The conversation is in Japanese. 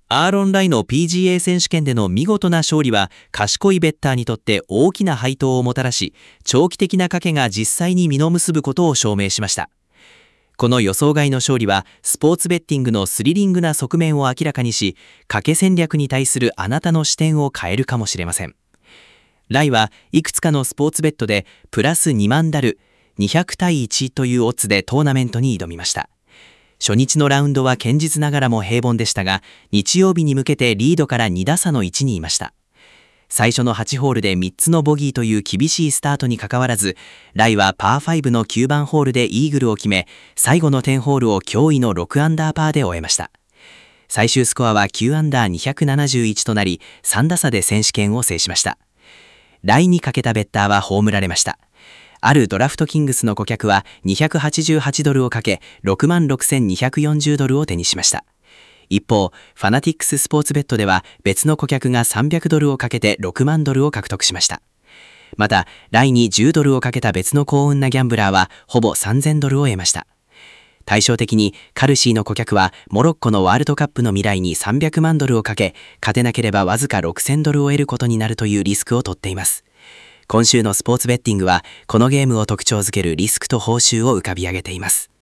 アーロン・ライの PGA 選手権での見事な勝利は、賢いベッターにとって大きな配当をもたらし、長期的な賭けが実際に実を結ぶことを証明しました。この予想外の勝利は、スポーツベッティングのスリリングな側面を明らかにし、賭け戦略に対するあなたの視点を変えるかもしれません。ライはいくつかのスポーツベットでプラス2万ダル、200対1というオッズでトーナメントに挑みました。初日のラウンドは堅実ながらも平凡でしたが、日曜日に向けてリードから2打差の位置にいました。最初の8ホールで3つのボギーという厳しいスタートにかかわらず、ライはパー5の9番ホールでイーグルを決め、最後の10ホールを驚異の6アンダーパーで終えました。最終スコアは9アンダー271となり、3打差で選手権を制しました。ライにかけたベッターは葬られました。あるドラフトキングスの顧客は288ドルをかけ、66,240ドルを手にしました。一方、ファナティックススポーツベットでは別の顧客が300ドルをかけて6万ドルを獲得しました。また、ライに10ドルをかけた別の幸運なギャンブラーはほぼ3000ドルを得ました。対照的にカルシーの顧客はモロッコのワールドカップの未来に300万ドルをかけ、勝てなければわずか6000ドルを得ることになるというリスクを取っています。今週のスポーツベッティングはこのゲームを特徴づけるリスクと報酬を浮かび上げています。